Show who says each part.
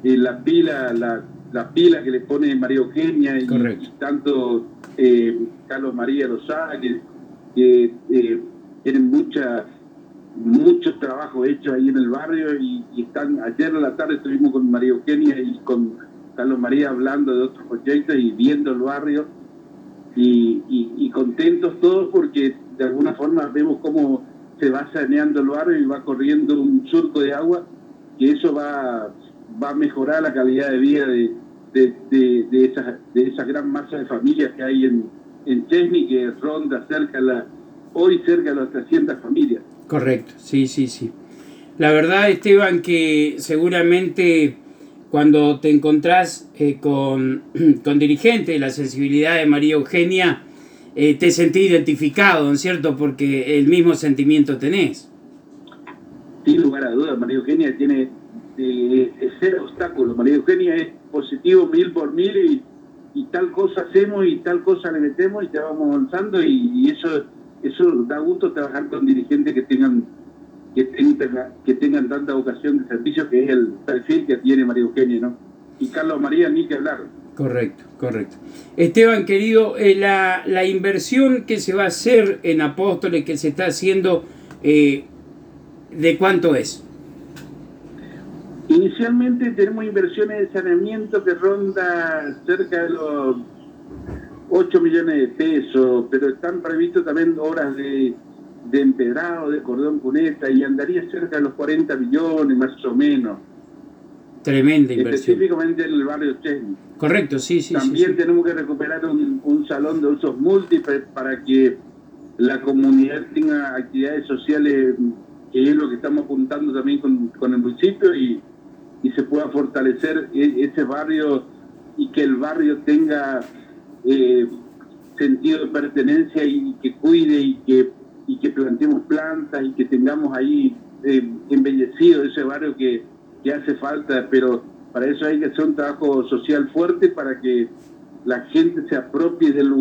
Speaker 1: la pila que le pone María Eugenia y tanto Carlos María Lozada, que tienen muchos trabajos hechos ahí en el barrio y ayer en la tarde estuvimos con María Eugenia y con Carlos María hablando de otros proyectos y viendo el barrio y contentos todos porque de alguna forma vemos cómo se va saneando el barrio y va corriendo un surco de agua, que eso va a mejorar la calidad de vida de esa gran masa de familias que hay en Chesney, que ronda hoy cerca de las 300 familias.
Speaker 2: Correcto, sí. La verdad, Esteban, que seguramente cuando te encontrás con dirigentes de la sensibilidad de María Eugenia, te sentís identificado, ¿no es cierto? Porque el mismo sentimiento tenés.
Speaker 1: Sin lugar a dudas, María Eugenia tiene cero obstáculos. María Eugenia es positivo 1000 por 1000 y tal cosa hacemos y tal cosa le metemos y ya vamos avanzando y eso da gusto trabajar con dirigentes que tengan tanta vocación de servicio, que es el perfil que tiene María Eugenia, ¿no? Y Carlos María, ni que hablar.
Speaker 2: Correcto. Esteban, querido, la inversión que se va a hacer en Apóstoles, que se está haciendo, ¿de cuánto es?
Speaker 1: Inicialmente tenemos inversiones de saneamiento que ronda cerca de los 8 millones de pesos, pero están previstos también obras de empedrado, de cordón cuneta, y andaría cerca de los 40 millones más o menos.
Speaker 2: Tremenda inversión.
Speaker 1: Específicamente en el barrio Chesney.
Speaker 2: Correcto, sí.
Speaker 1: También tenemos que recuperar un salón de usos múltiples para que la comunidad tenga actividades sociales, que es lo que estamos apuntando también con el municipio, y se pueda fortalecer ese barrio y que el barrio tenga sentido de pertenencia y que cuide y que plantemos plantas y que tengamos ahí embellecido ese barrio que hace falta, pero para eso hay que hacer un trabajo social fuerte para que la gente se apropie del lugar